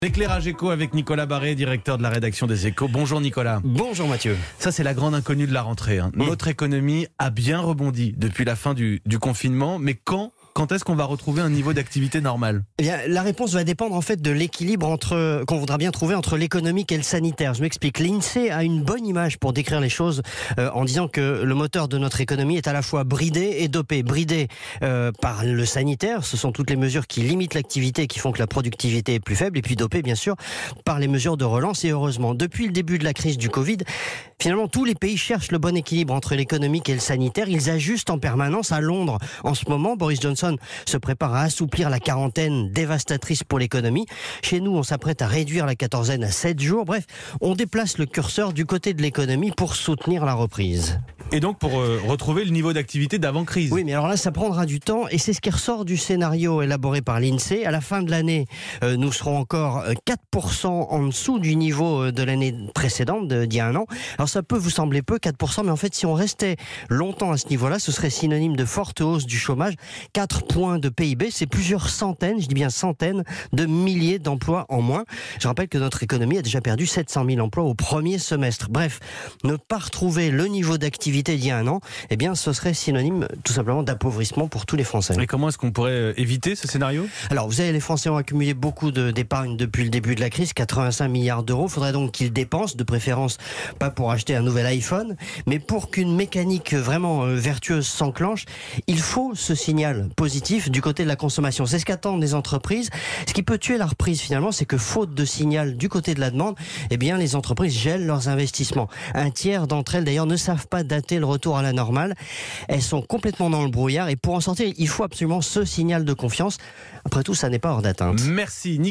L'éclairage éco avec Nicolas Barré, directeur de la rédaction des Échos. Bonjour Nicolas. Bonjour Mathieu. Ça c'est la grande inconnue de la rentrée. Notre économie a bien rebondi depuis la fin du confinement, mais quand est-ce qu'on va retrouver un niveau d'activité normal ? Eh bien, la réponse va dépendre en fait de l'équilibre qu'on voudra bien trouver entre l'économique et le sanitaire. Je m'explique. L'INSEE a une bonne image pour décrire les choses en disant que le moteur de notre économie est à la fois bridé et dopé. Bridé par le sanitaire, ce sont toutes les mesures qui limitent l'activité et qui font que la productivité est plus faible, et puis dopé bien sûr par les mesures de relance. Et heureusement, depuis le début de la crise du Covid, finalement tous les pays cherchent le bon équilibre entre l'économique et le sanitaire. Ils ajustent en permanence. À Londres, en ce moment, Boris Johnson se prépare à assouplir la quarantaine dévastatrice pour l'économie. Chez nous, on s'apprête à réduire la quatorzaine à 7 jours. Bref, on déplace le curseur du côté de l'économie pour soutenir la reprise. Et donc pour retrouver le niveau d'activité d'avant-crise. Oui, mais alors là, ça prendra du temps et c'est ce qui ressort du scénario élaboré par l'INSEE. À la fin de l'année, nous serons encore 4% en dessous du niveau de l'année précédente, d'il y a un an. Alors ça peut vous sembler peu, 4%, mais en fait, si on restait longtemps à ce niveau-là, ce serait synonyme de forte hausse du chômage. 4 points de PIB, c'est plusieurs centaines, je dis bien centaines, de milliers d'emplois en moins. Je rappelle que notre économie a déjà perdu 700 000 emplois au premier semestre. Bref, ne pas retrouver le niveau d'activité d'il y a un an, eh bien, ce serait synonyme tout simplement d'appauvrissement pour tous les Français. Et comment est-ce qu'on pourrait éviter ce scénario ? Alors, vous savez, les Français ont accumulé beaucoup d'épargne depuis le début de la crise, 85 milliards d'euros. Il faudrait donc qu'ils dépensent, de préférence pas pour acheter un nouvel iPhone, mais pour qu'une mécanique vraiment vertueuse s'enclenche, il faut ce signal positif du côté de la consommation. C'est ce qu'attendent les entreprises. Ce qui peut tuer la reprise finalement, c'est que faute de signal du côté de la demande, eh bien, les entreprises gèlent leurs investissements. Un tiers d'entre elles d'ailleurs ne savent pas dater le retour à la normale. Elles sont complètement dans le brouillard et pour en sortir, il faut absolument ce signal de confiance. Après tout, ça n'est pas hors d'atteinte. Merci Nicolas.